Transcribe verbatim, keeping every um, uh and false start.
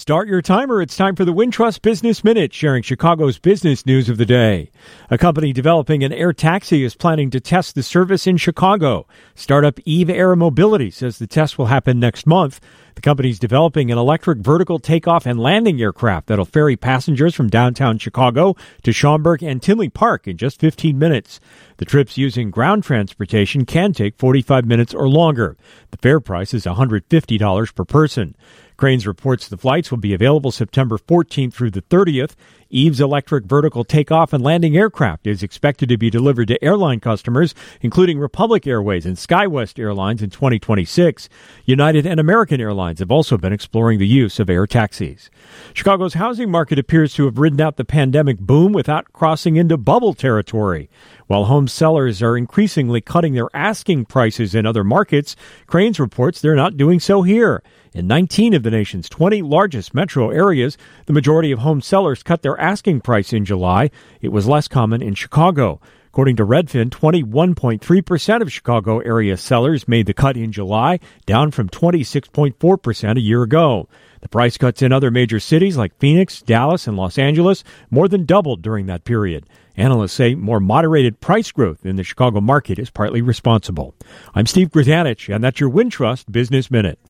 Start your timer. It's time for the Wintrust Business Minute, sharing Chicago's business news of the day. A company developing an air taxi is planning to test the service in Chicago. Startup Eve Air Mobility says the test will happen next month. The company's developing an electric vertical takeoff and landing aircraft that'll ferry passengers from downtown Chicago to Schaumburg and Tinley Park in just fifteen minutes. The trips using ground transportation can take forty-five minutes or longer. The fare price is one hundred fifty dollars per person. Cranes reports the flights will be available September fourteenth through the thirtieth. Eve's electric vertical takeoff and landing aircraft is expected to be delivered to airline customers, including Republic Airways and SkyWest Airlines in twenty twenty-six. United and American Airlines have also been exploring the use of air taxis. Chicago's housing market appears to have ridden out the pandemic boom without crossing into bubble territory. While home sellers are increasingly cutting their asking prices in other markets, Cranes reports they're not doing so here. In nineteen of the nation's twenty largest metro areas, the majority of home sellers cut their asking price in July. It was less common in Chicago. According to Redfin, twenty-one point three percent of Chicago area sellers made the cut in July, down from twenty-six point four percent a year ago. The price cuts in other major cities like Phoenix, Dallas, and Los Angeles more than doubled during that period. Analysts say more moderated price growth in the Chicago market is partly responsible. I'm Steve Grzanich, and that's your Wintrust Business Minute.